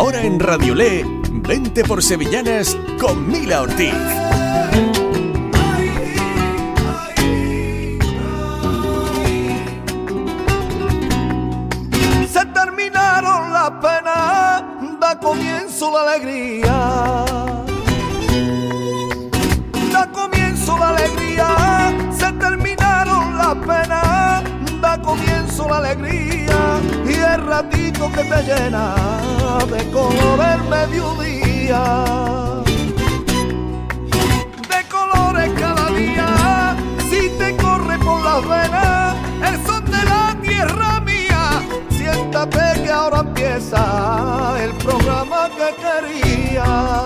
Ahora en Radiolé, Vente por Sevillanas con Mila Ortiz. Se terminaron las penas, da comienzo la alegría. Da comienzo la alegría, se terminaron las penas, da comienzo la alegría. Y el ratito que te llena de color el mediodía, de colores cada día, si te corre por las venas el son de la tierra mía. Siéntate que ahora empieza el programa que quería.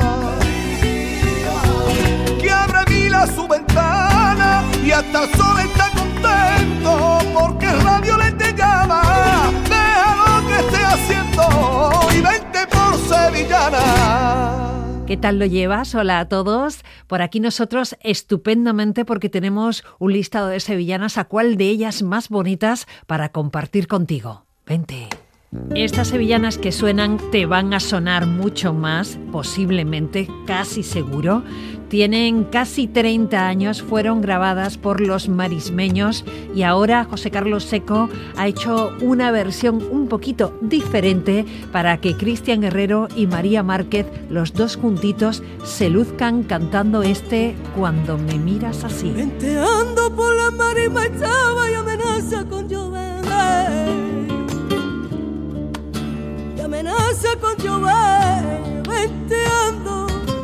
Que abre Mila su ventana y hasta el sol está contento porque el radio le te llama. Deja lo que esté haciendo y vente por Sevillana. ¿Qué tal lo llevas? Hola a todos. Por aquí nosotros estupendamente porque tenemos un listado de sevillanas, a cuál de ellas más bonitas para compartir contigo. Vente. Estas sevillanas que suenan te van a sonar mucho más, posiblemente, casi seguro. Tienen casi 30 años, fueron grabadas por los marismeños y ahora José Carlos Seco ha hecho una versión un poquito diferente para que Cristian Guerrero y María Márquez, los dos juntitos, se luzcan cantando este Cuando me miras así. Venteando por la marima estaba y amenaza con llover. Y amenaza con llover, venteando,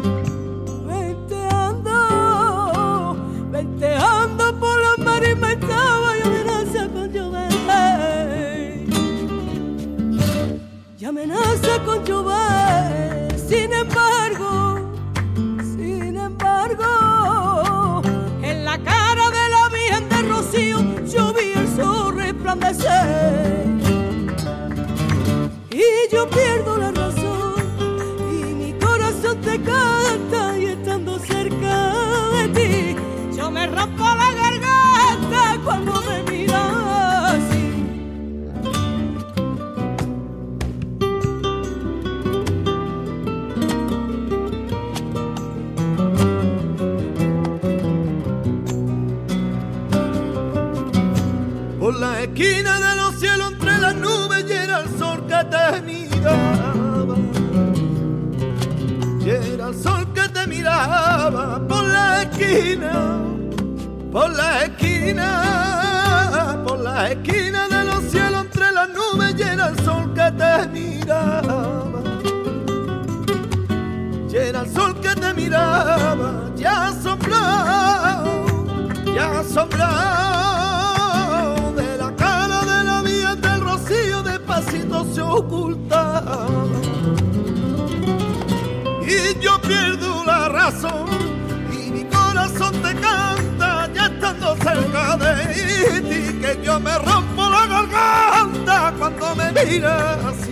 venteando, venteando por la marima estaba y amenaza con llover. Y amenaza con llover, sin embargo, en la cara de la Virgen de Rocío yo vi el sol resplandecer. Y yo pierdo la razón y mi corazón te canta y estando cerca de ti yo me rompo la garganta cuando me miras así. Por la esquina de los cielos entre las nubes y era el sol que te miraba. Y era el sol que te miraba por la esquina, por la esquina, por la esquina de los cielos entre las nubes y era el sol que te miraba. Y era el sol que te miraba, ya asombrado, ya asombrado. Se ocultaba y yo pierdo la razón y mi corazón te canta ya estando cerca de ti, que yo me rompo la garganta cuando me miras así.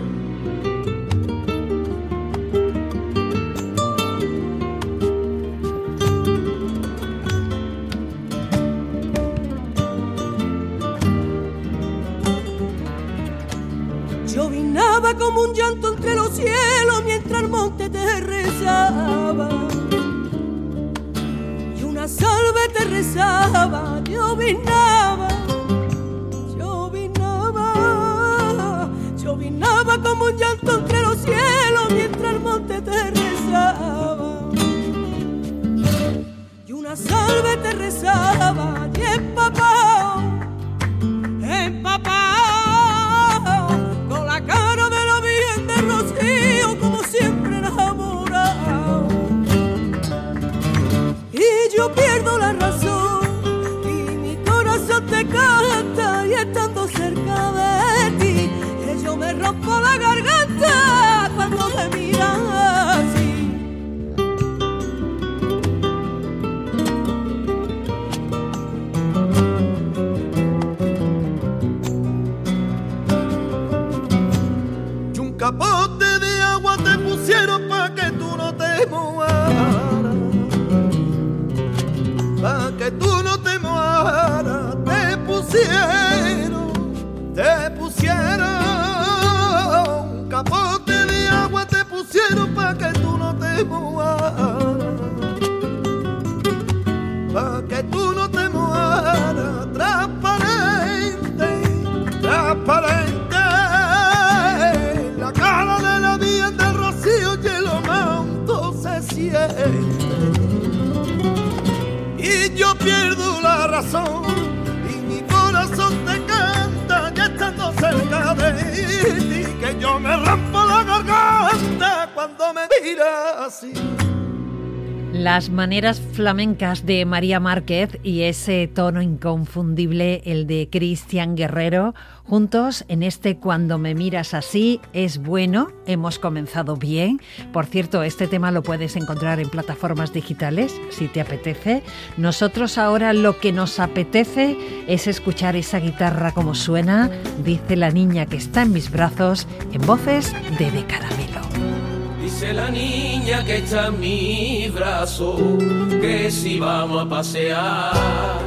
Llovinaba como un llanto entre los cielos mientras el monte te rezaba y una salve te rezaba. Llovinaba, llovinaba, llovinaba como un llanto entre los cielos mientras el monte te rezaba y una salve te rezaba. Y empapao, empapao cara de la Virgen de Rocío como siempre enamorado. Y yo pierdo la razón y mi corazón te canta y estando cerca de ti que yo me rompo la garganta cuando me miras así. Capote de agua te pusieron pa' que tú no te mojaras, pa' que tú no te mojaras. Te pusieron un capote de agua te mueras, pa' que tú no te mueras, transparente, transparente, la cara de la vía del rocío y el manto se siente, y yo pierdo la razón, y mi corazón te canta, ya estando cerca de ti, que yo me rompo la garganta cuando me mira así. Las maneras flamencas de María Márquez y ese tono inconfundible, el de Cristian Guerrero, juntos en este Cuando me miras así, es bueno, hemos comenzado bien. Por cierto, este tema lo puedes encontrar en plataformas digitales, si te apetece. Nosotros ahora lo que nos apetece es escuchar esa guitarra como suena, dice la niña que está en mis brazos, en voces de Caramelo. Dice la niña que está en mi brazo, que si vamos a pasear,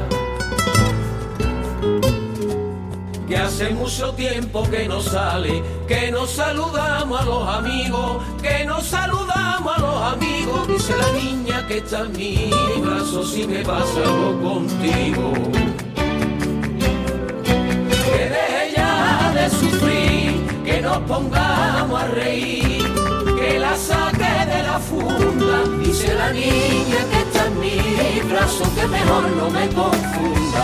que hace mucho tiempo que no sale, que nos saludamos a los amigos, que nos saludamos a los amigos. Dice la niña que está en mi brazo, si me pasa algo contigo, que deje ya de sufrir, que nos pongamos a reír, que la saque de la funda. Dice la niña que está en mi brazo, que mejor no me confunda.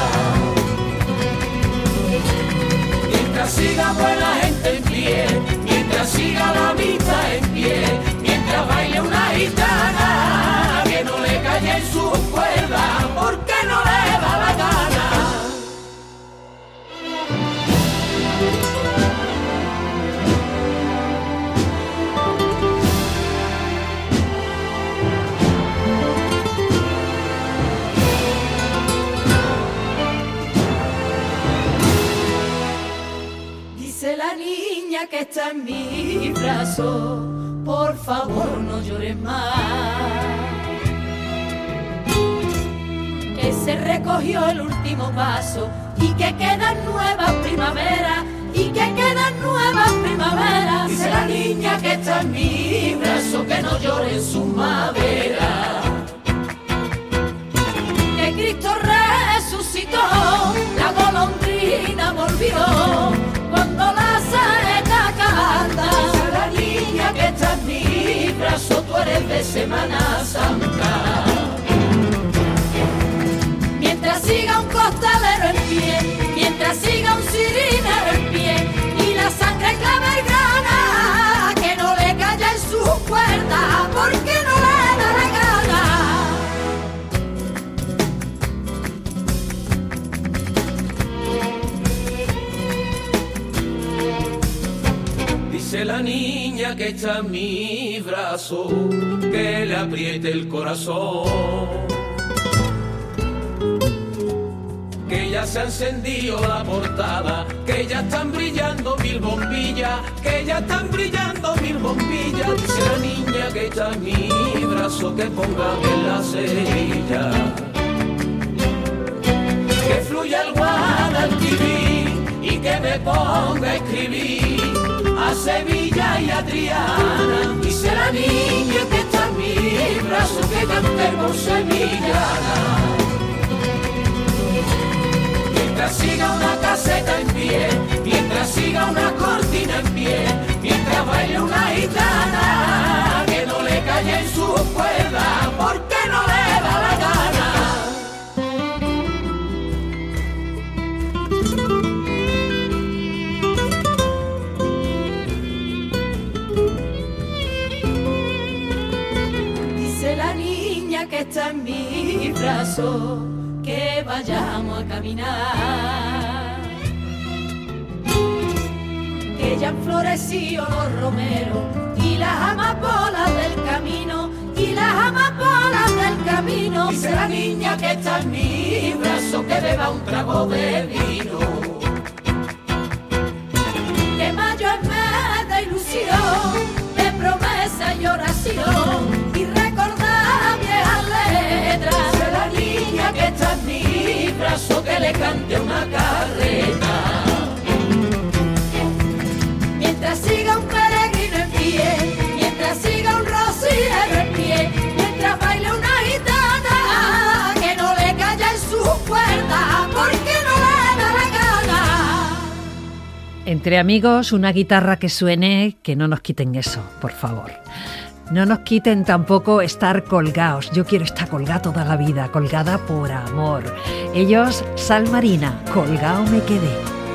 Mientras siga buena gente en pie, mientras siga la vista en pie, mientras baile una gitana, que no le calle en sus cuerdas, porque no le da la gana. La niña que está en mi brazo, por favor no llores más, que se recogió el último paso y que quedan nuevas primaveras, y que quedan nuevas primaveras. Dice la niña que está en mi brazo, que no llore en su madera, que Cristo resucitó, la golondrina volvió cuando la saeta canta. Dice la niña que está en mi brazo, tú eres de Semana Santa. Mientras siga un costalero en pie, mientras siga un cirinero en pie, y la sangre clave gana, que no le calla en su cuerda, porque no le da la gana. Dice la niña que está en mi brazo, que le apriete el corazón, que ya se ha encendido la portada, que ya están brillando 1000 bombillas, que ya están brillando 1000 bombillas. Dice la niña que está en mi brazo, que ponga en la cerilla, que fluya el Guadalquivir y que me ponga a escribir a Sevilla y a Triana. Dice la niña que está en mi brazo, que cantemos sevillana. Mientras siga una caseta en pie, mientras siga una cortina en pie, mientras baile una gitana, que no le calle en su cuerda, porque no le da la gana. Que está en mi brazo, que vayamos a caminar, que ya han florecido los romeros y las amapolas del camino, y las amapolas del camino. Dice la niña que está en mi brazo, que beba un trago de vino, que mayo es mes de ilusión, de promesa y oración, y recordar viejas letras. De la niña que está en mi brazo, que le cante una carreta, mientras siga un peregrino en pie, mientras siga un rociero en pie, Entre amigos, una guitarra que suene, que no nos quiten eso, por favor. No nos quiten tampoco estar colgados. Yo quiero estar colgada toda la vida, colgada por amor. Ellos, Sal Marina, colgado me quedé.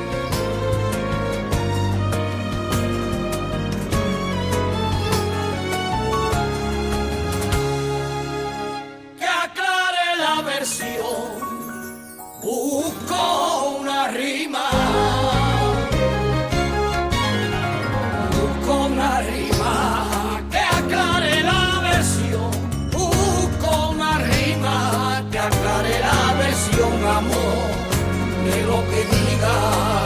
Que aclare la versión, busco una rima. Amor de lo que diga,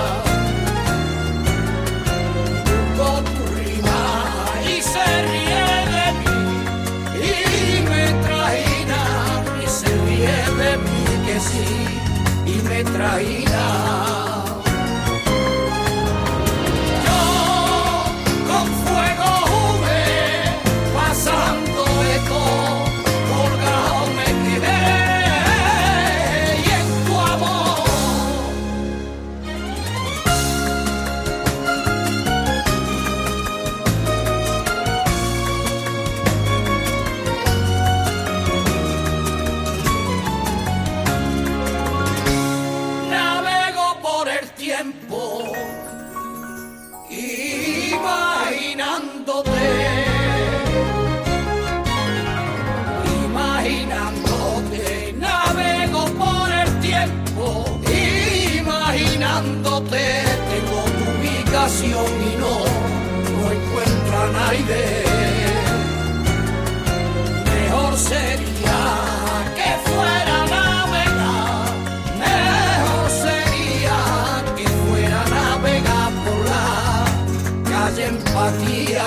busco tu rima y se ríe de mí y me trajina y se ríe de mí que sí y me trajina. Tengo tu ubicación y no encuentro a nadie. Mejor sería que fuera navegar, mejor sería que fuera navegar por la calle Empatía.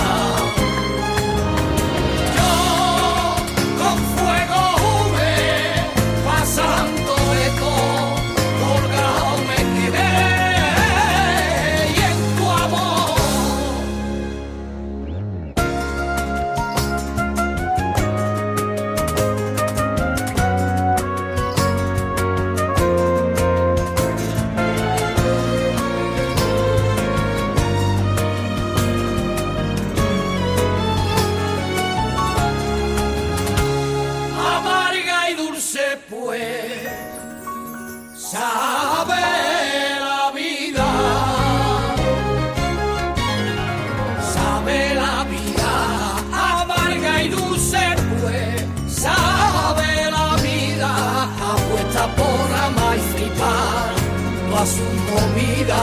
Yo con fuego húmedo pasando de todo. A su movida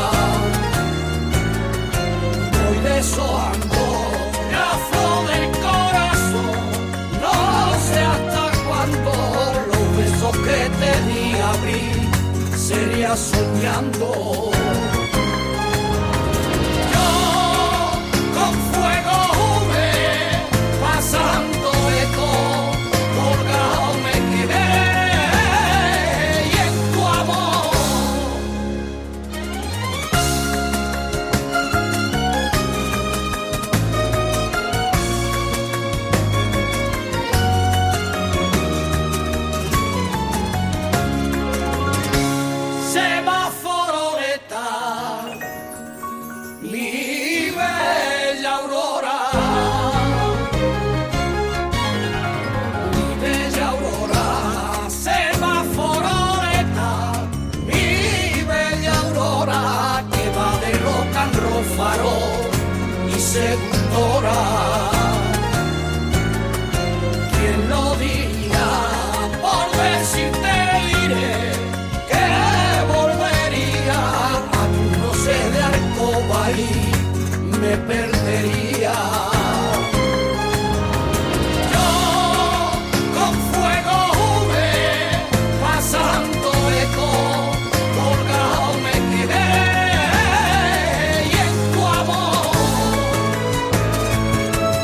voy deshojando la flor del corazón. No sé hasta cuándo los besos que te di abrir sería soñando. Yo con fuego húmedo pasando de todo, colgado me quedé. Seductora, ¿quién lo diría? Por decirte diré que volvería a tu no sé de alcoba y me perdería. Yo con fuego húmedo pasando de todo, colgado me quedé y en tu amor.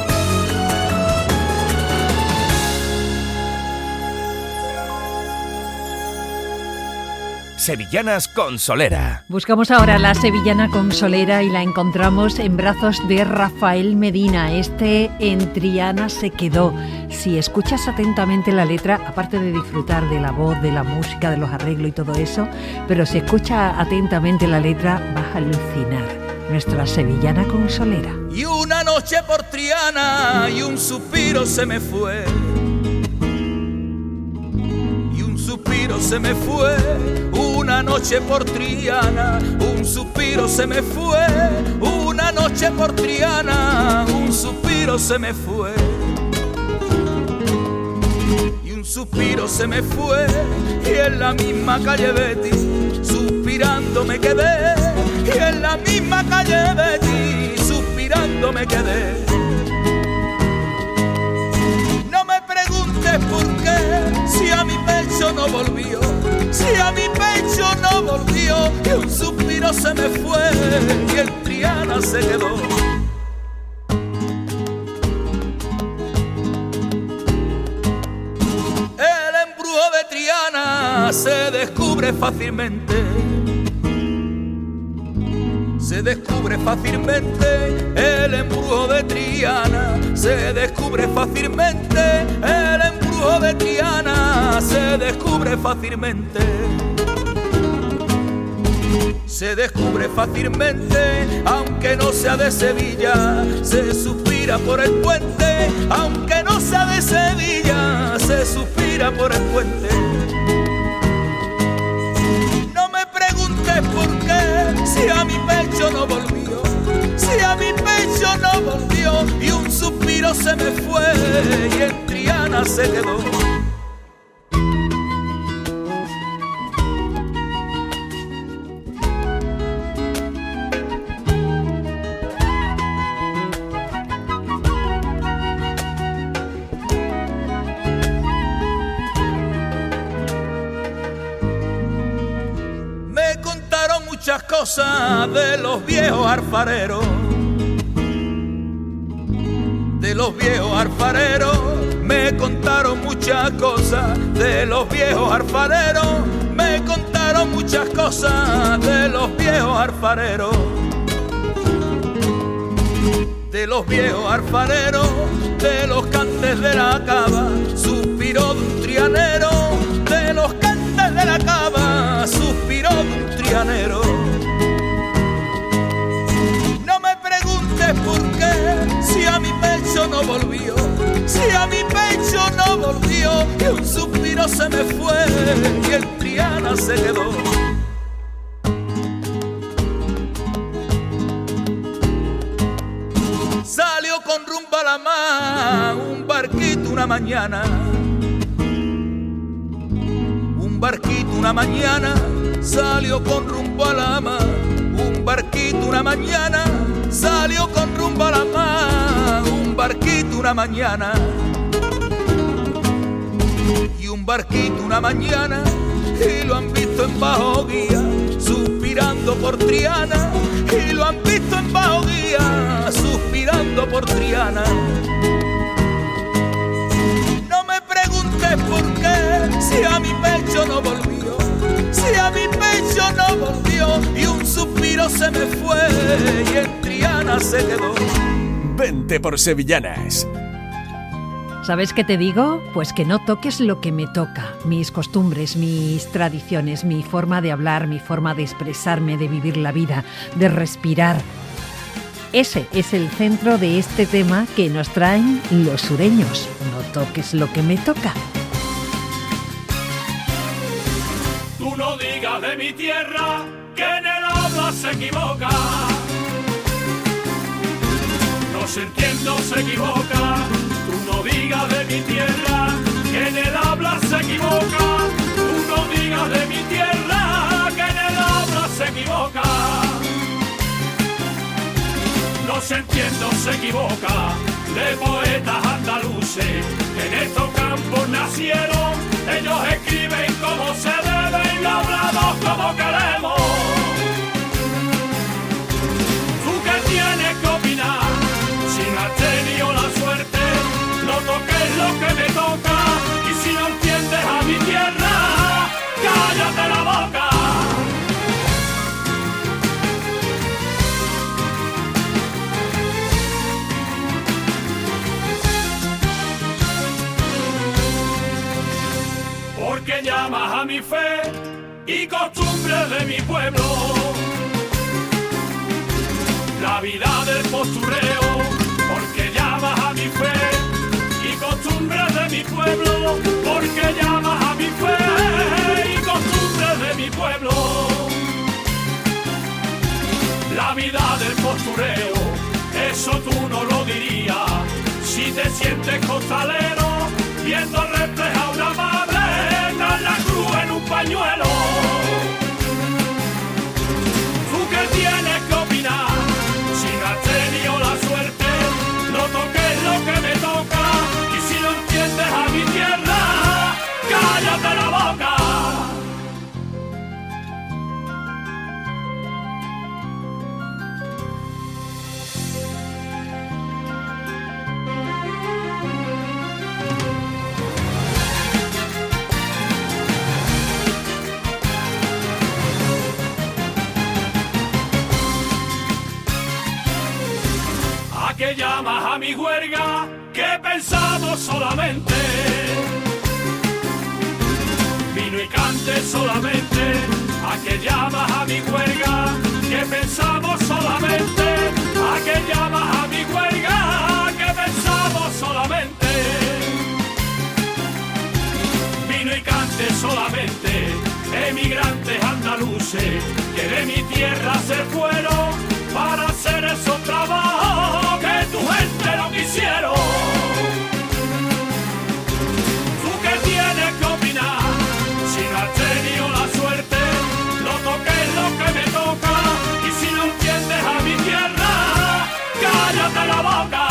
Sevillanas con Solera. Buscamos ahora la sevillana con Solera y la encontramos en brazos de Rafael Medina. En Triana se quedó. Si escuchas atentamente la letra, aparte de disfrutar de la voz, de la música, de los arreglos y todo eso, pero si escuchas atentamente la letra, vas a alucinar. Nuestra sevillana con Solera. Y una noche por Triana y un suspiro se me fue. Y un suspiro se me fue. Una noche por Triana, un suspiro se me fue. Una noche por Triana, un suspiro se me fue. Y un suspiro se me fue. Y en la misma calle Betty, suspirando me quedé. Y en la misma calle Betty, suspirando me quedé. No me preguntes por qué, si a mi pecho no volvió, si a mi pecho no volvió. Y un suspiro se me fue y en Triana se quedó. El embrujo de Triana se descubre fácilmente. Se descubre fácilmente el embrujo de Triana. Se descubre fácilmente el embrujo de Triana. Se descubre fácilmente. Se descubre fácilmente, aunque no sea de Sevilla. Se suspira por el puente, aunque no sea de Sevilla. Se suspira por el puente. ¿Por qué? Si a mi pecho no volvió, si a mi pecho no volvió. Y un suspiro se me fue y en Triana se quedó. Muchas cosas de los viejos alfareros, de los viejos alfareros. Me contaron muchas cosas de los viejos alfareros. Me contaron muchas cosas de los viejos alfareros. De los viejos alfareros, de los cantes de la cava, suspiró de un trianero. De los cantes de la cava, suspiró de un trianero. No me preguntes por qué, si a mi pecho no volvió, si a mi pecho no volvió. Y un suspiro se me fue y en Triana se quedó. Salió con rumbo a la mar un barquito una mañana. Un barquito una mañana salió con rumbo a la mar. Un barquito una mañana salió con rumbo a la mar. Un barquito una mañana. Y un barquito una mañana y lo han visto en bajo guía, suspirando por Triana. Y lo han visto en bajo guía, suspirando por Triana. No me preguntes por qué, si a mi pecho no volvió, si a mi pecho no volvió. Y un suspiro se me fue y en Triana se quedó. Vente por Sevillanas. ¿Sabes qué te digo? Pues que no toques lo que me toca, mis costumbres, mis tradiciones, mi forma de hablar, mi forma de expresarme, de vivir la vida, de respirar. Ese es el centro de este tema que nos traen los sureños. No toques lo que me toca. Tú no digas de mi tierra que en el habla se equivoca. No se entiende, se equivoca. Tú no digas de mi tierra que en el habla se equivoca. Tú no digas de mi tierra que en el habla se equivoca. No se entiende, se equivoca. De poetas andaluces que en estos campos nacieron. Ellos escriben como se debe y hablamos como queremos. Tú que tienes que opinar, si no has tenido la suerte, no toques lo que me toca. Y si no entiendes a mi tierra, cállate la boca. a mi fe y costumbre de mi pueblo. La vida del postureo, porque llamas a mi fe y costumbre de mi pueblo, porque llamas a mi fe y costumbre de mi pueblo. La vida del postureo, eso tú no lo dirías si te sientes costalero viendo reflejar una madre tras la cruz en un pañuelo. Tú que tienes que opinar, si no has tenido la suerte, no toques lo que me toca, y si no entiendes a mi tierra, cállate la boca. Que llamas a mi huelga, que he pensado solamente, vino y cante solamente. A que llamas a mi huelga, que pensamos solamente. A que llamas a mi huelga, que pensamos solamente, vino y cante solamente. Emigrantes andaluces que de mi tierra se fueron para hacer esos trabajos que tu gente no quisieron. Tú que tienes que opinar, si no has tenido la suerte, no toques lo que me toca, y si no entiendes a mi tierra, cállate la boca.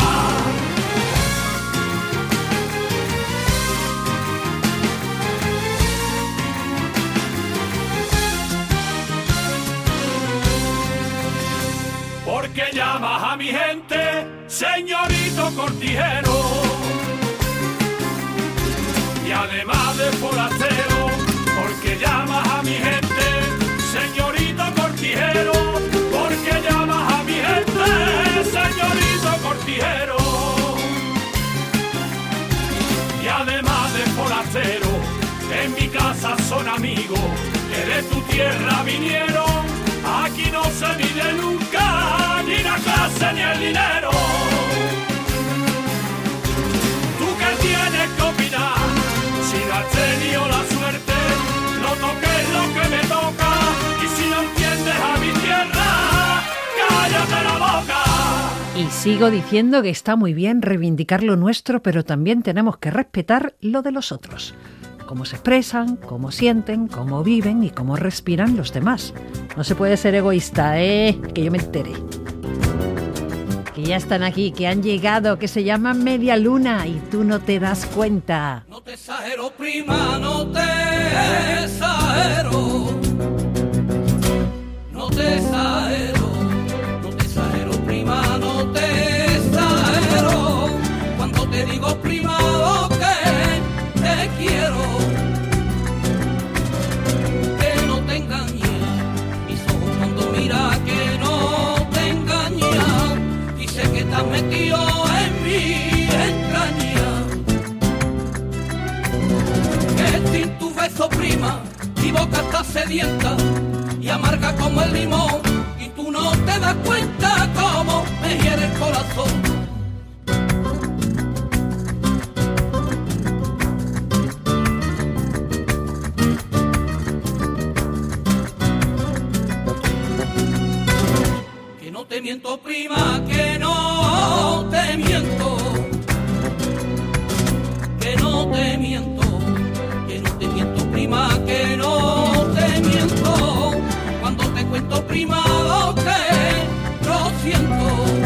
Porque llamas a mi gente, señorito cortijero, y además de forastero, porque llamas a mi gente, señorito cortijero, porque llamas a mi gente, señorito cortijero, y además de forastero, en mi casa son amigos que de tu tierra vinieron. Aquí no se mide nunca ni la clase ni el dinero. Tú que tienes que opinar, si no has tenido la suerte, no toques lo que me toca, y si no entiendes a mi tierra, cállate la boca. Y sigo diciendo que está muy bien reivindicar lo nuestro, pero también tenemos que respetar lo de los otros. Cómo se expresan, cómo sienten, cómo viven y cómo respiran los demás. No se puede ser egoísta, que yo me enteré. Que ya están aquí, que han llegado, que se llaman Media Luna y tú no te das cuenta. No te exagero, prima, no te exagero. No te exagero, prima, no te exagero. Cuando te digo prima, lo que te quiero. Que no te engañe, mis ojos cuando mira que no te engaña. Dice que estás metido en mi entraña. Que sin tu beso, prima, mi boca está sedienta y amarga como el limón, y tú no te das cuenta cómo me hiere el corazón. Que no te miento, prima, que no te miento, que no te miento, que no te miento, prima, que no te miento. Cuando te cuento, prima, lo que lo siento,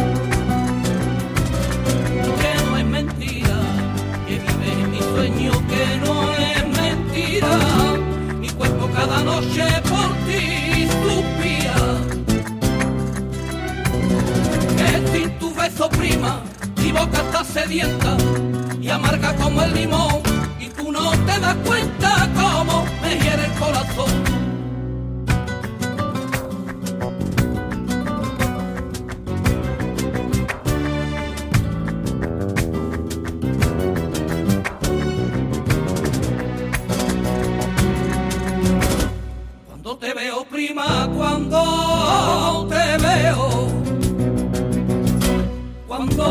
que no es mentira, que vives en mi sueño, que no es mentira. Mi cuerpo cada noche por ti suspira. Que sin tu beso, prima, mi boca está sedienta y amarga como el limón, y tú no te das cuenta cómo me hiere el corazón.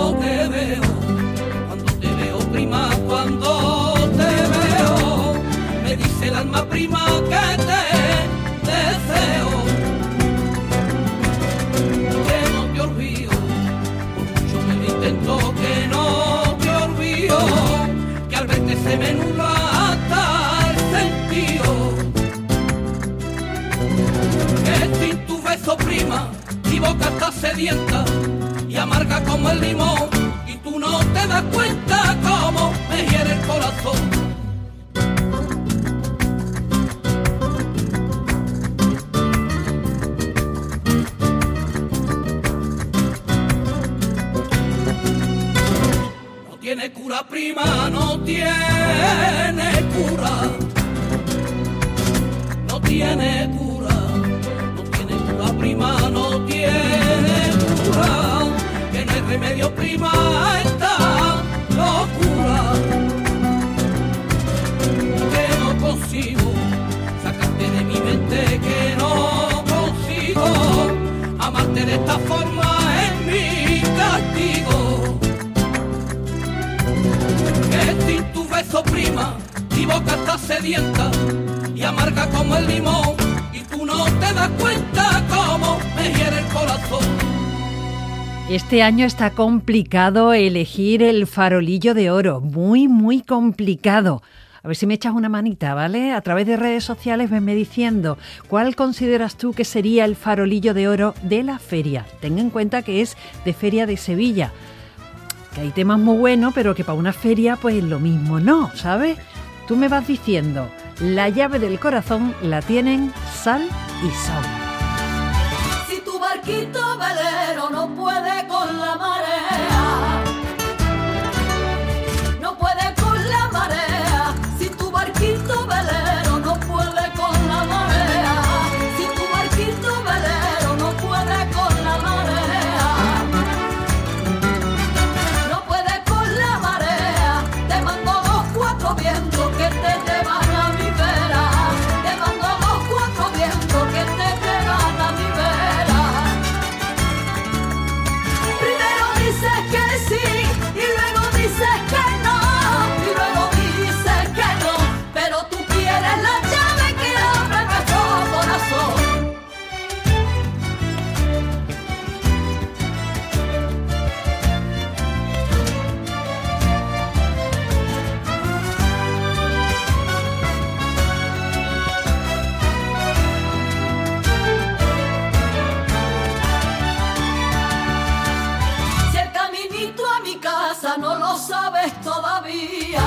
cuando te veo prima, cuando te veo, me dice el alma prima que te deseo, que no te olvido, por mucho que lo intento, que no te olvido, que al verte se me nubla hasta el sentido, que sin tu beso prima, mi boca está sedienta y amarga como el limón, y tú no te das cuenta cómo me hiere el corazón. No tiene cura prima, no tiene cura, no tiene cura, no tiene cura prima, no tiene cura, que no hay remedio prima a esta locura, que no consigo sacarte de mi mente, que no consigo amarte de esta forma, es mi castigo, que sin tu beso prima, mi boca está sedienta y amarga como el limón, y tú no te das cuenta cómo me hiere el corazón. Este año está complicado elegir el farolillo de oro, muy complicado. A ver si me echas una manita, ¿vale? A través de redes sociales venme diciendo cuál consideras tú que sería el farolillo de oro de la feria. Ten en cuenta que es de Feria de Sevilla, que hay temas muy buenos, pero que para una feria pues lo mismo no, ¿sabes? Tú me vas diciendo, la llave del corazón la tienen Sal y Saúl. Si tu barquito velero no puede con la marea, no puede con la marea. Si tu barquito velero no puede con la marea, si tu barquito velero no puede con la marea, no puede con la marea, te mando los cuatro vientos que te llevan a mi vera, te mando los cuatro vientos que te llevan a mi vera. Primero dices que sí y luego dices que no, y luego dices que no, pero tú quieres la llave que abre nuestro corazón. Si el caminito a mi casa no lo sabes todavía,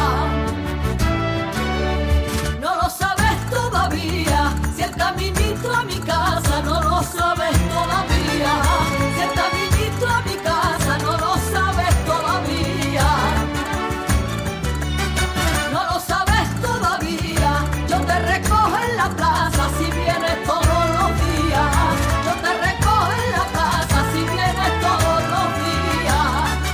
no lo sabes todavía. Si el caminito a mi casa no lo sabes todavía, si el caminito a mi casa no lo sabes todavía, no lo sabes todavía. Yo te recojo en la plaza si vienes todos los días, yo te recojo en la plaza si vienes todos los días.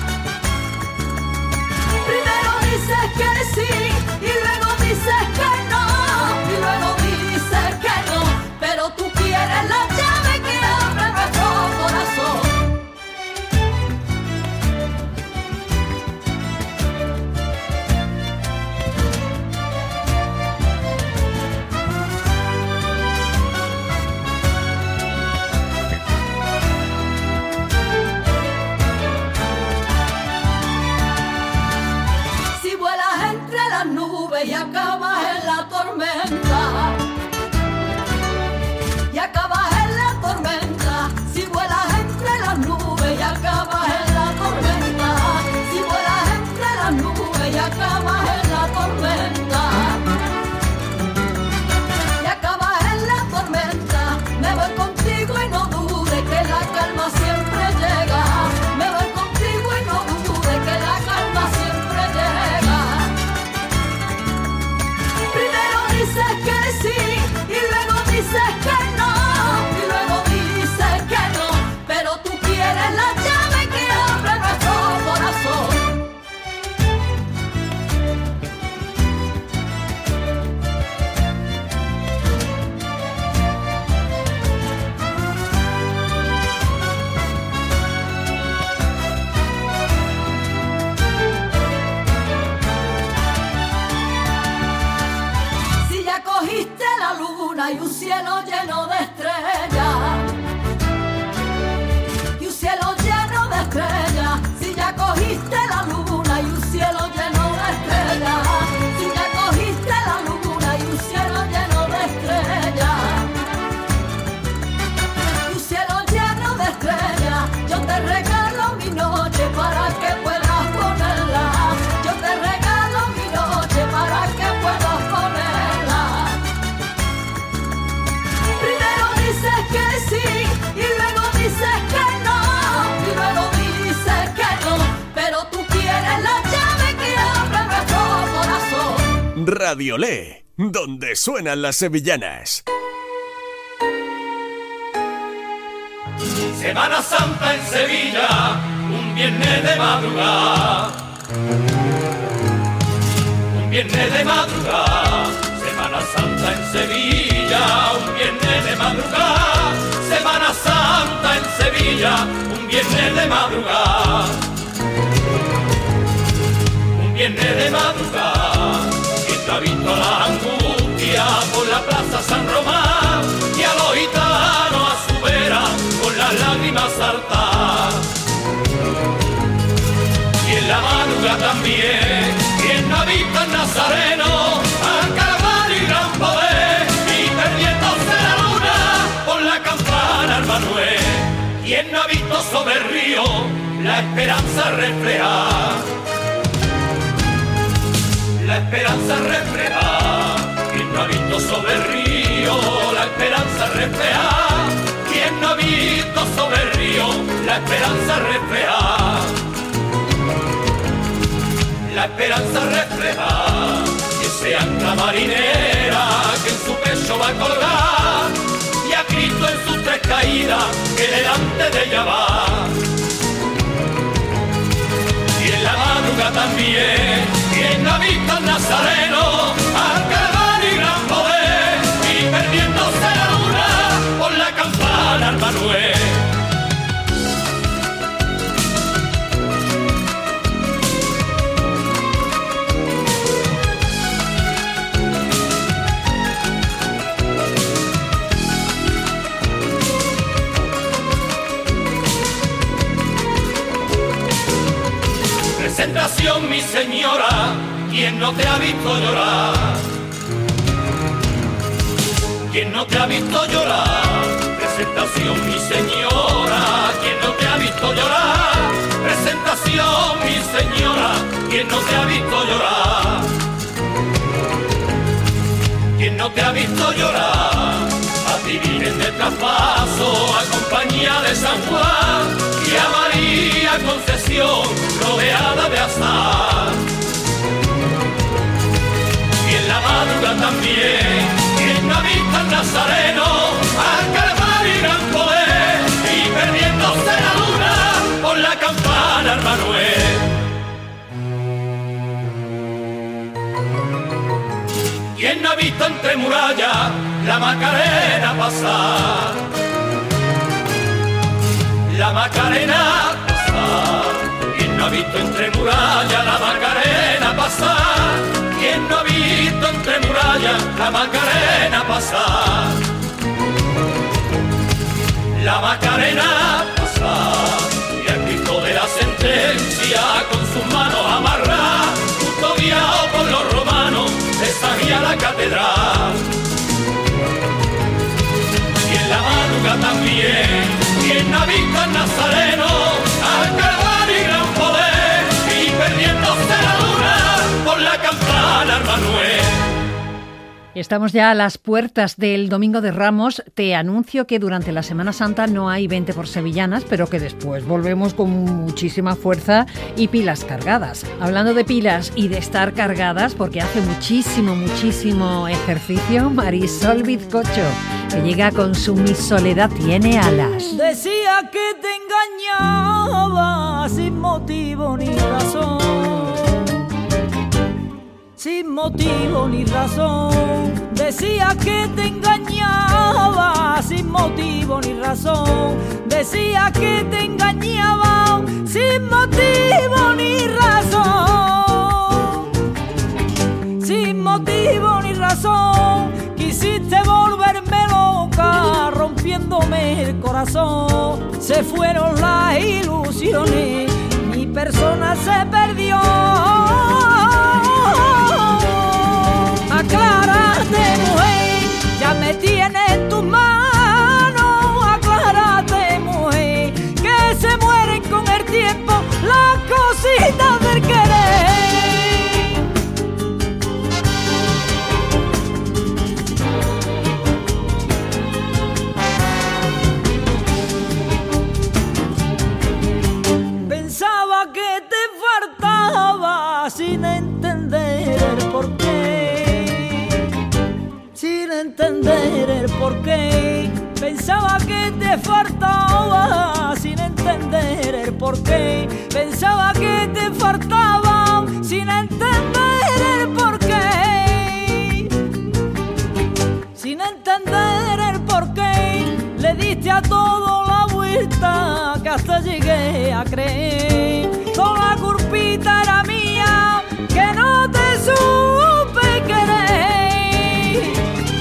Primero dices que sí y luego dices que no, y luego dices que no, pero tú quieres la llave que abre cielo lleno de estrellas, y un cielo lleno de estrellas, si ya cogiste la luna, y un cielo lleno de estrellas, si ya cogiste la luna, y un cielo lleno de estrellas, y un cielo lleno de estrellas, yo te regalo mi noche para que puedas ponerla, yo te regalo mi noche para que puedas ponerla. Primero dices que sí y luego dices que no, y luego dices que no, pero tú quieres la llave que abre nuestro corazón. Radiolé, donde suenan las sevillanas. Semana Santa en Sevilla, un viernes de madrugada. Un viernes de madrugada, Semana Santa en Sevilla, un viernes de madrugada. Semana Santa en Sevilla, un viernes de madrugada. Un viernes de madrugada, quien te ha visto la angustia por la plaza San Román y a los gitanos a su vera con las lágrimas saltar. Y en la madrugada también, quien no ha visto al Nazareno, al Calvario y gran poder, y perdiéndose la luna por la campana al Manuel. Quien no ha visto sobre el río la esperanza reflejar, la esperanza reflejar. Quien no ha visto sobre el río la esperanza reflejar, quien no ha visto sobre el río la esperanza reflejar, la esperanza reflejar. Que sea ancla marinera que en su pecho va a colgar, y a Cristo en sus tres caídas que delante de ella va. Y en la madrugada también, quien no ha visto al Nazareno, al Calvario y gran poder, y perdiéndose la luna por la campana al Manuel. Presentación, mi señora, quien no te ha visto llorar, quien no te ha visto llorar. Presentación, mi señora, quien no te ha visto llorar. Presentación, mi señora, quien no te ha visto llorar, quien no te ha visto llorar. A ti Virgen de traspaso, a compañía de San Juan, y a María Concesión, rodeada de azar. Y en la madrugada también, quien no ha visto al Nazareno, al Calvario y gran poder, y perdiéndose la luna por la campana al Manuel. Quien no ha visto entre murallas la Macarena pasar, la Macarena pasar. Quien no ha visto entre murallas la Macarena pasar, quien no ha visto entre murallas la Macarena pasar, la Macarena pasar. Y el Cristo de la sentencia con sus manos amarradas, custodiado por los romanos, desagía la catedral. Y en la madrugada también, quien no ha visto al Nazareno, al Calvario y gran poder, y perdiéndose la luna por la campana al Manuel. Estamos ya a las puertas del Domingo de Ramos. Te anuncio que durante la Semana Santa no hay 20 por sevillanas, pero que después volvemos con muchísima fuerza y pilas cargadas. Hablando de pilas y de estar cargadas, porque hace muchísimo ejercicio, Marisol Bizcocho, que llega con su Mi soledad tiene alas. Decía que te engañaba sin motivo ni razón, sin motivo ni razón. Decía que te engañaba sin motivo ni razón. Decía que te engañaba sin motivo ni razón. Sin motivo ni razón. Quisiste volverme loco pasó, se fueron las ilusiones, mi persona se perdió. Aclárate, mujer, ya me tienes en tus manos. Aclárate, mujer, que se mueren con el tiempo las cositas del querer. Pensaba que te faltaba sin entender el porqué, sin entender el porqué. Pensaba que te faltaba sin entender el porqué. Pensaba que te faltaba sin entender el porqué. Sin entender el porqué, le diste a todo la vuelta que hasta llegué a creer. Toda la culpita era mía, que no te supe querer.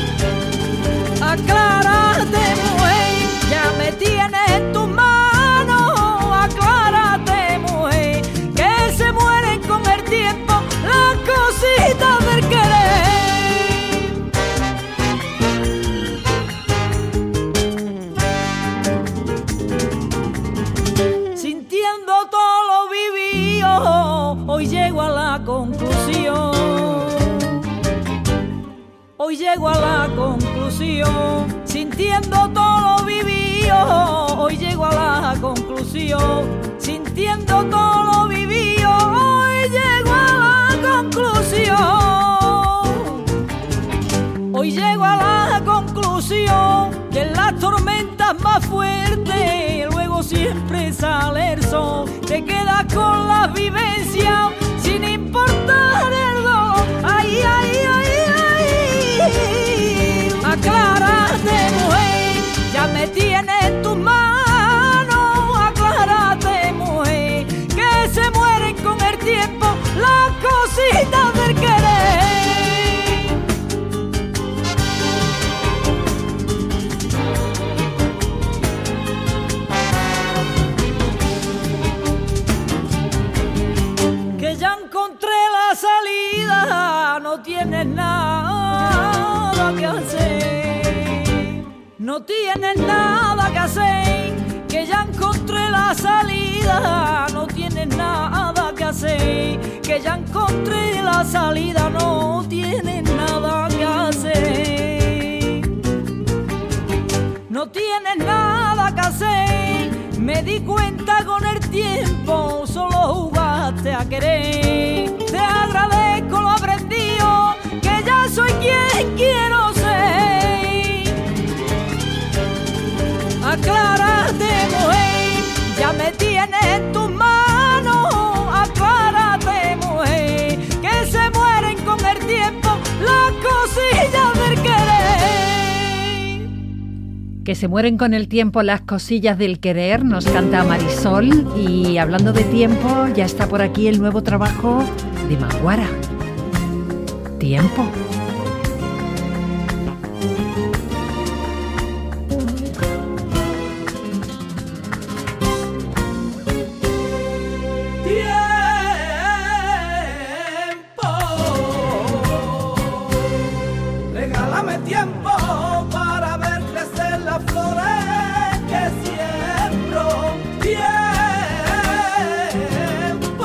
Aclárate, mujer, ya me tienes en tus manos. Aclárate, mujer, que se mueren con el tiempo las cositas del querer. Sintiendo todo lo vivido, hoy llego a la conclusión. Hoy llego a la conclusión, sintiendo todo lo vivido. Hoy llego a la conclusión, sintiendo todo lo vivido. Hoy llego a la conclusión. Hoy llego a la conclusión que en las tormentas más fuertes luego siempre sale el sol. Te quedas con las vivencias sin importar el dolor. Ay, ay, ay. Aclárate, mujer, ya me tienes en tus manos. Aclárate, mujer, que se mueren con el tiempo las cositas del querer. Que ya encontré la salida, no tienes nada que hacer. No tienes nada que hacer, que ya encontré la salida. No tienes nada que hacer, que ya encontré la salida. No tienes nada que hacer. No tienes nada que hacer. Me di cuenta con el tiempo, solo jugaste a querer. Te agradezco lo aprendido, que ya soy quien quiero ser. Aclárate, mujer, ya me tienes en tus manos. Aclárate, mujer, que se mueren con el tiempo las cosillas del querer. Que se mueren con el tiempo las cosillas del querer, nos canta Marisol. Y hablando de tiempo, ya está por aquí el nuevo trabajo de Manguara. Tiempo. Regálame tiempo para ver crecer las flores que siembro. Tiempo.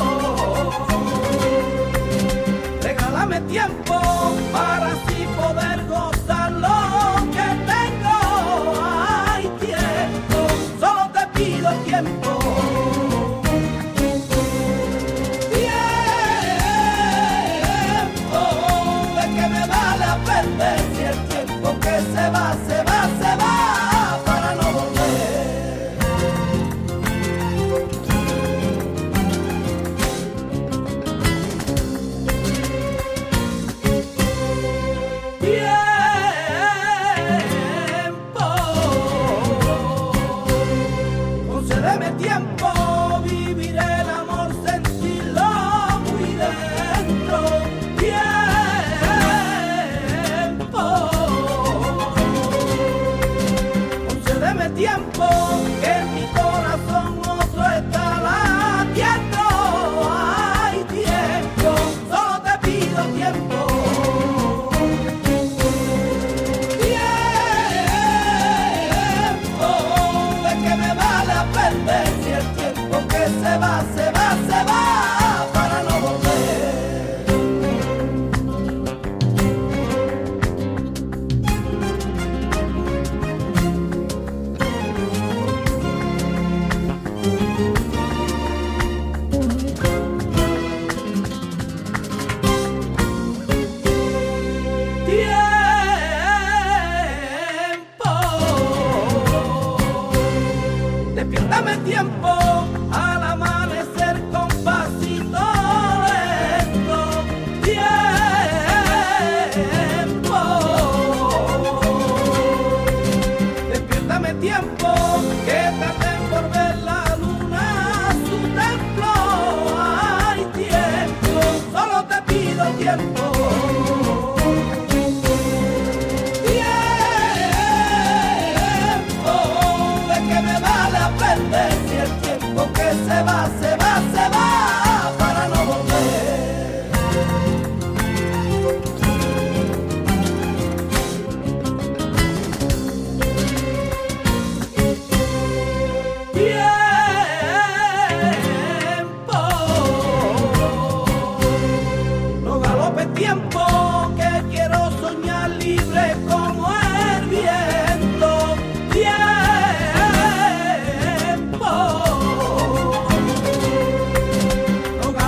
Regálame tiempo para así poder gozar lo que tengo. Ay, tiempo, solo te pido tiempo. Si el tiempo que se va, se va, se va para no volver.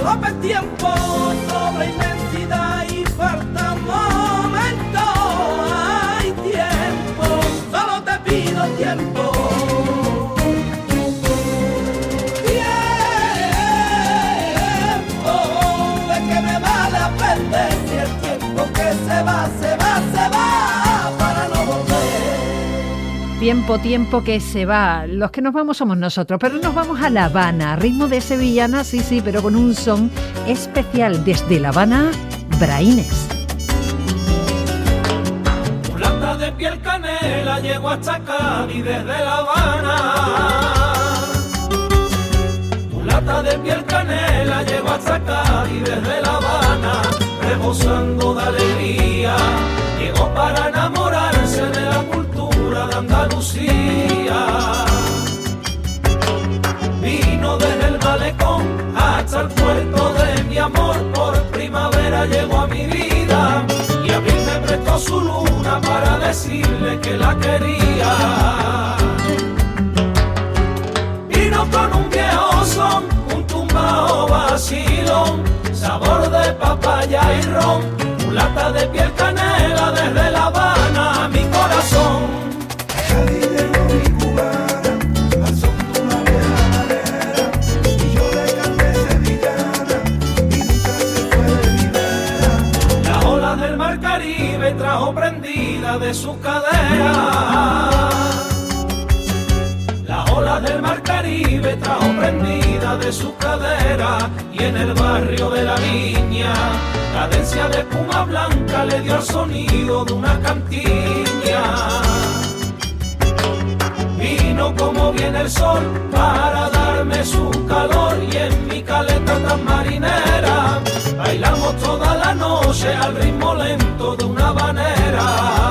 galope el tiempo sobre inmensidad y falta momento. Hay tiempo, solo te pido tiempo. Tiempo, es que me vale a perder si el tiempo que se va para no volver. Tiempo, tiempo que se va. Los que nos vamos somos nosotros, pero nos vamos a La Habana. Ritmo de sevillana, sí, pero con un son especial. Desde La Habana, Braines. Mulata de piel canela, llego hasta Cádiz desde La Habana. Mulata de piel canela, llego hasta Cádiz desde La Habana. Rebosando de alegría, llegó para enamorarse de la cultura de Andalucía. Vino desde el malecón hasta el puerto de mi amor, por primavera llegó a mi vida y abril me prestó su luna para decirle que la quería. Vino con un viejo son, un tumbao vacilón, sabor de papaya y ron, mulata de piel canela desde La Habana a mi corazón. Cádiz llegó mi cubana, al son de una vieja manera, y yo le canté sevillana, y nunca se fue de mi vera. Las olas del mar Caribe trajo prendida de su cadera. Las olas del mar Caribe trajo prendida de su cadera, y en el barrio de La Viña cadencia de espuma blanca le dio el sonido de una cantiña. Vino como viene el sol para darme su calor, y en mi caleta tan marinera bailamos toda la noche al ritmo lento de una habanera.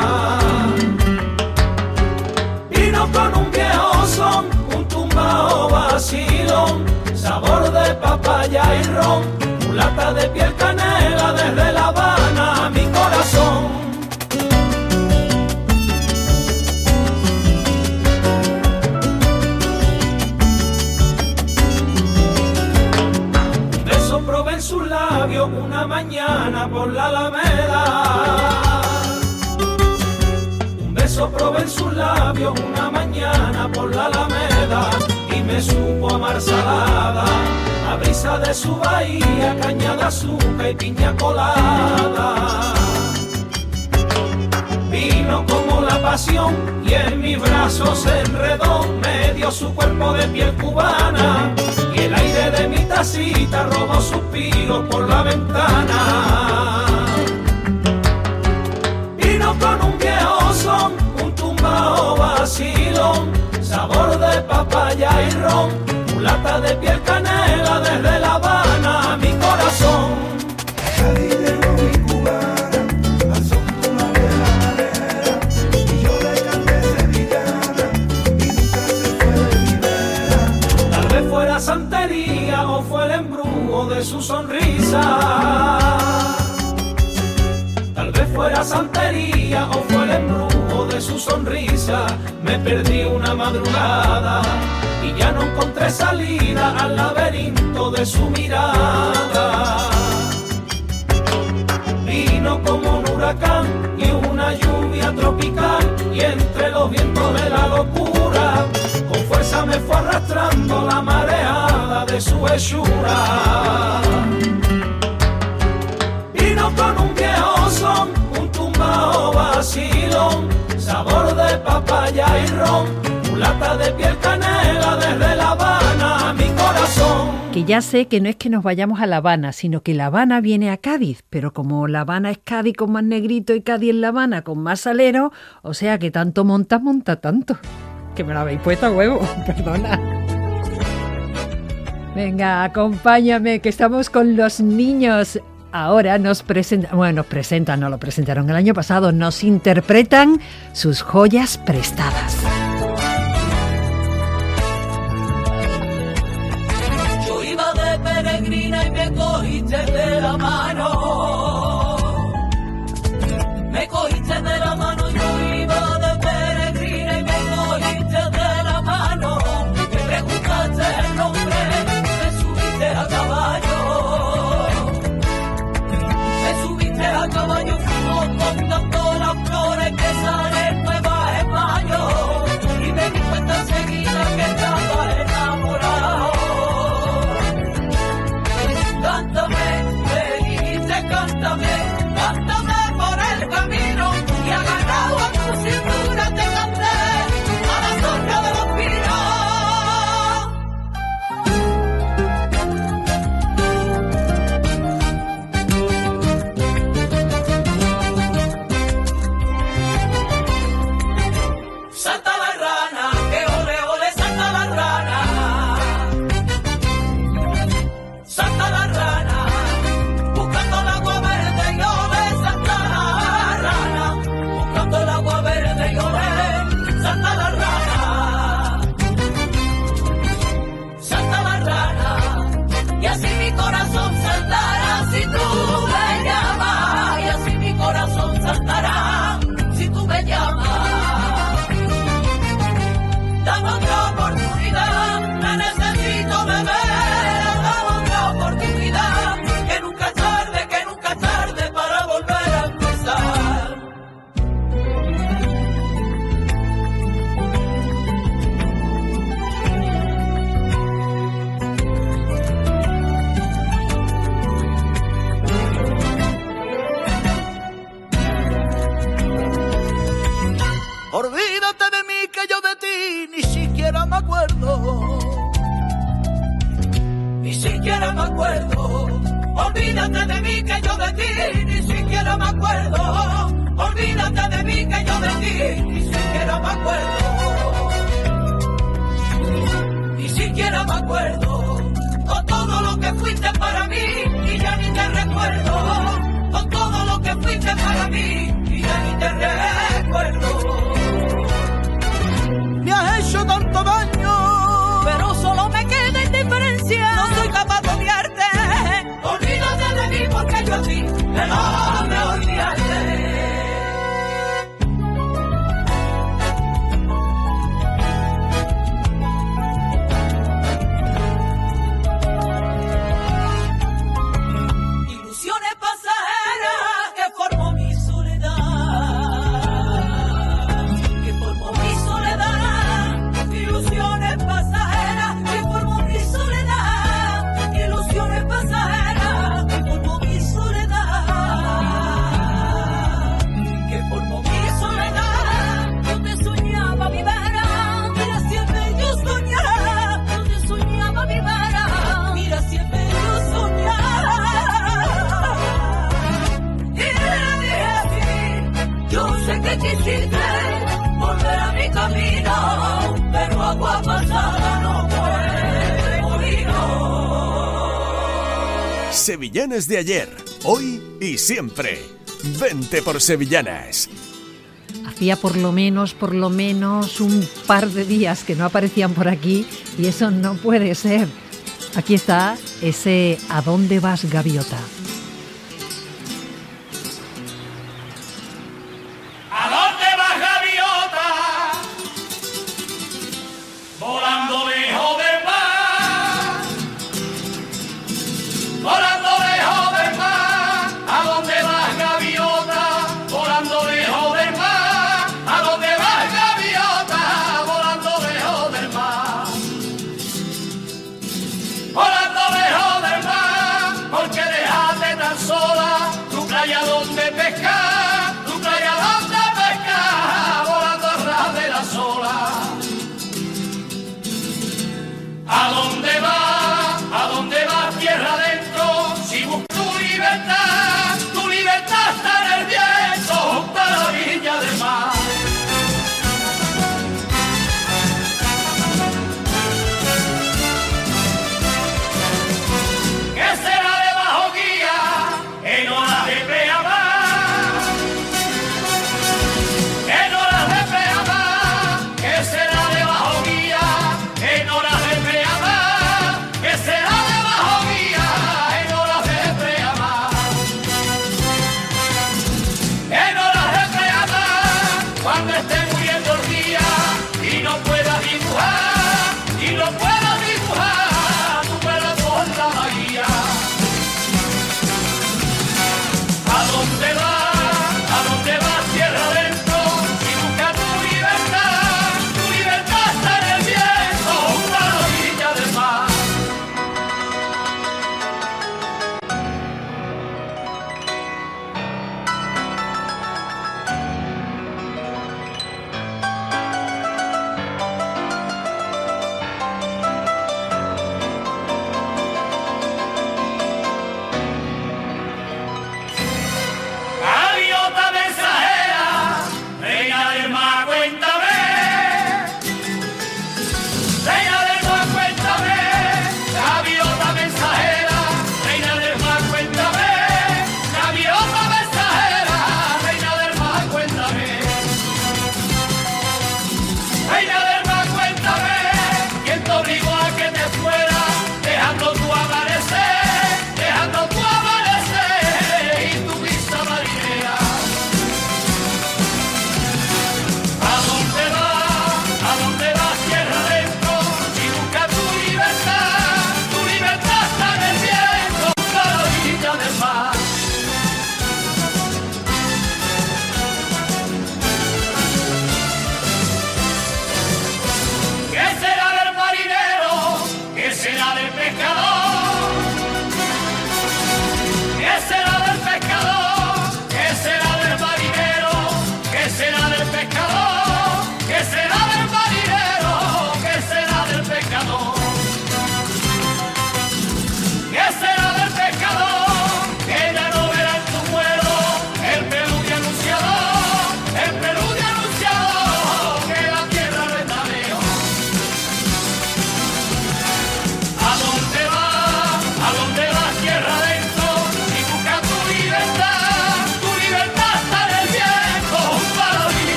Vino con un viejo son, un tumbao vacilón, sabor de papaya y ron, mulata de piel canela desde La Habana a mi corazón. Un beso probé en sus labios una mañana por la Alameda. Un beso probé en sus labios una mañana por la Alameda, y me supo a mar salada, a brisa de su bahía, caña de azúcar y piña colada. Vino como la pasión y en mis brazos se enredó, me dio su cuerpo de piel cubana, y el aire de mi tacita robó suspiros por la ventana. Vino con un viejo son, un tumbao vacilón, sabor de papaya y ron, mulata de piel canela desde La Habana a mi corazón. Cádiz llegó mi cubana, al son de una vieja manera, y yo le canté sevillana, y nunca se fue de mi vera. Tal vez fuera santería o fue el embrujo de su sonrisa. Tal vez fuera santería o fue el embrujo de su sonrisa. Me perdí una madrugada y ya no encontré salida al laberinto de su mirada. Vino como un huracán y una lluvia tropical, y entre los vientos de la locura con fuerza me fue arrastrando la mareada de su hechura. Vino con un viejo son, un tumbao vacilón, sabor de papaya y ron, mulata de piel canela desde La Habana a mi corazón. Que ya sé que no es que nos vayamos a La Habana, sino que La Habana viene a Cádiz, pero como La Habana es Cádiz con más negrito y Cádiz en La Habana con más salero, o sea que tanto monta tanto. Que me lo habéis puesto a huevo, perdona. Venga, acompáñame, que estamos con los niños. Ahora nos presentan, no lo presentaron el año pasado, nos interpretan sus joyas prestadas. Yo iba de peregrina y me cogiste de la mano. Me cogiste de la mano, yo iba de peregrina y me cogiste de la mano. Me preguntaste el nombre, me subiste a caballo. corazón saltará si tú me llamas, y así mi corazón saltará si tú me llamas. Dame otra oportunidad, la necesito beber, dame otra oportunidad, que nunca es tarde para volver a empezar. Olvídate de mí que yo de ti ni siquiera me acuerdo. Ni siquiera me acuerdo. Olvídate de mí que yo de ti ni siquiera me acuerdo. Olvídate de mí que yo de ti ni siquiera me acuerdo. Ni siquiera me acuerdo. Con todo lo que fuiste para mí y ya ni te recuerdo. Con todo lo que fuiste para mí y ya ni te recuerdo. Me has hecho tanto daño, Pero solo me queda indiferencia. No soy capaz de odiarte. Olvídate de mí porque yo a ti no me olvidaste. Ilusiones pasajeras que formó mi soledad. Que formó mi soledad. Ilusiones pasajeras que formó mi soledad. Ilusiones pasajeras que formó mi soledad. Que formó mi soledad. Yo te soñaba mi vera. Mira siempre yo soñaba. Yo te soñaba mi vera. Mira siempre yo soñaba. Y le dije así. Yo sé que quisiste volver a mi camino, pero agua pasada no puede morir. Sevillanas de ayer, hoy y siempre. Vente por Sevillanas. Hacía por lo menos un par de días que no aparecían por aquí y eso no puede ser. Aquí está ese ¿A dónde vas, gaviota? ¿A dónde vas, gaviota? Volando lejos del mar. Volando lejos del mar. ¿A dónde vas, gaviota? Volando lejos del mar. ¿A dónde vas, gaviota? Volando lejos del mar. Volando lejos del mar. Porque dejaste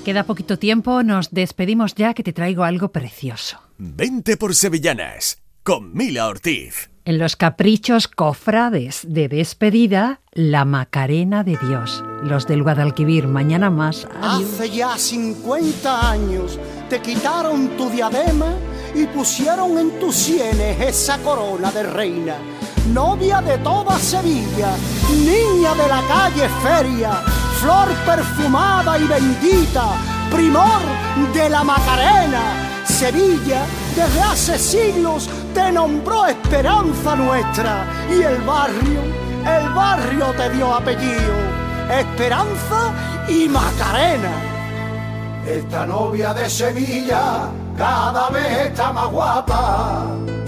Queda poquito tiempo, nos despedimos ya, que te traigo algo precioso. Vente por Sevillanas, con Mila Ortiz. En los caprichos cofrades de despedida, la Macarena de Dios. Los del Guadalquivir, mañana más. Adiós. Hace ya 50 años te quitaron tu diadema y pusieron en tus sienes esa corona de reina. Novia de toda Sevilla, niña de la calle Feria, flor perfumada y bendita, primor de la Macarena. Sevilla desde hace siglos te nombró esperanza nuestra y el barrio te dio apellido, Esperanza y Macarena. Esta novia de Sevilla cada vez está más guapa,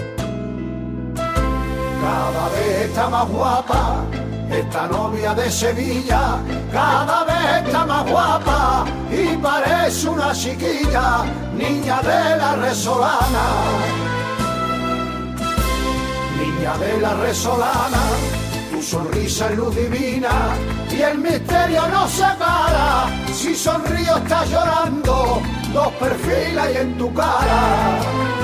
cada vez está más guapa. Esta novia de Sevilla cada vez está más guapa y parece una chiquilla, niña de la Resolana. Niña de la Resolana, tu sonrisa es luz divina y el misterio no se para. Si sonrío estás llorando, dos perfiles hay en tu cara.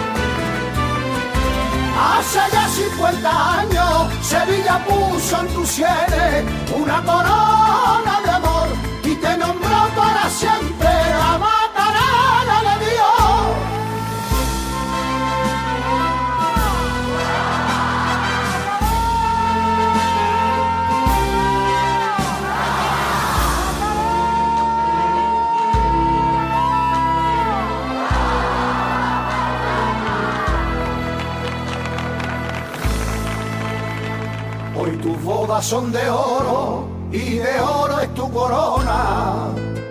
Hace ya 50 años Sevilla puso en tus sienes una corona de amor y te nombró para siempre la Macarena de Dios. Hoy tus bodas son de oro y de oro es tu corona.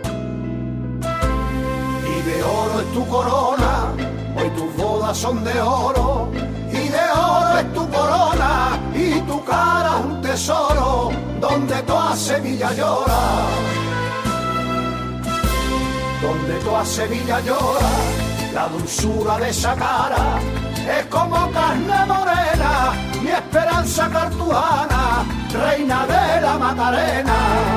Y de oro es tu corona. Hoy tus bodas son de oro y de oro es tu corona. Y tu cara un tesoro donde toda Sevilla llora. Donde toda Sevilla llora. La dulzura de esa cara es como carne morena, mi esperanza cartujana, reina de la Macarena.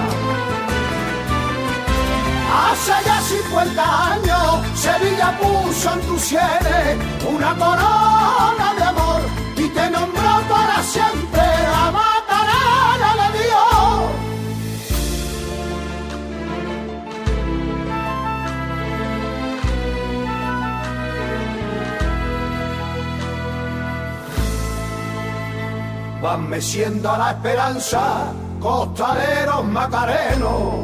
Hace ya 50 años Sevilla puso en tus sienes una corona de amor y te nombró para siempre la Macarena de Dios. Van meciendo a la esperanza costaleros macarenos,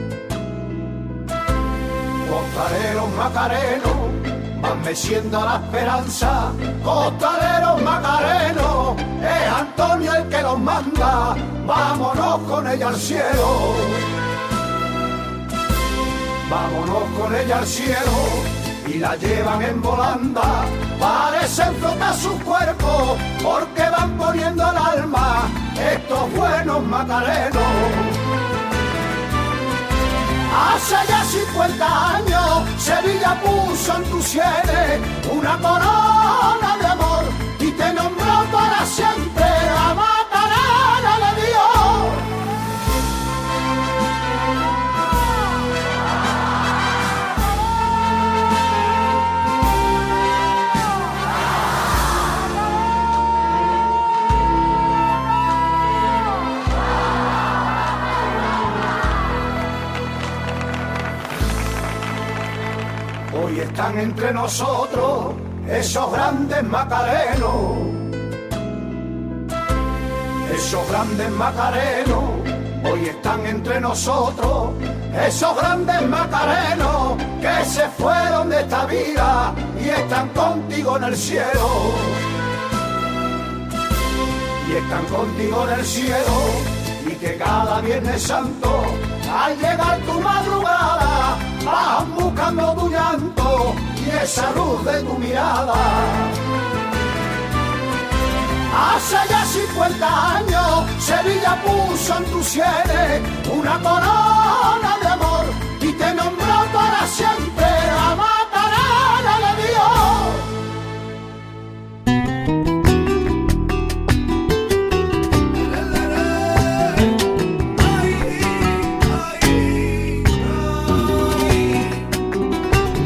costaleros macarenos, van meciendo a la esperanza costaleros macarenos. Es Antonio el que los manda, vámonos con ella al cielo, vámonos con ella al cielo. Y la llevan en volanda, parecen flotar sus cuerpos, porque van poniendo el alma estos buenos macarenos. Hace ya 50 años Sevilla puso en tus sienes una corona de amor y te nombró para siempre la Macarena de Dios. Hoy están entre nosotros esos grandes macarenos, esos grandes macarenos. Hoy están entre nosotros esos grandes macarenos que se fueron de esta vida y están contigo en el cielo. Y están contigo en el cielo y que cada Viernes Santo al llegar tu madrugada van buscando tu llanto y esa luz de tu mirada. Hace ya 50 años Sevilla puso en tus sienes una corona de amor y te nombró para siempre la Macarena de Dios.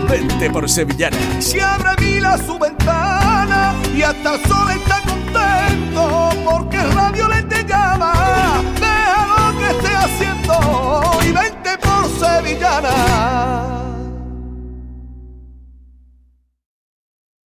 Vente por Sevillana. Se abre mil a su ventana y hasta el sol está contento porque es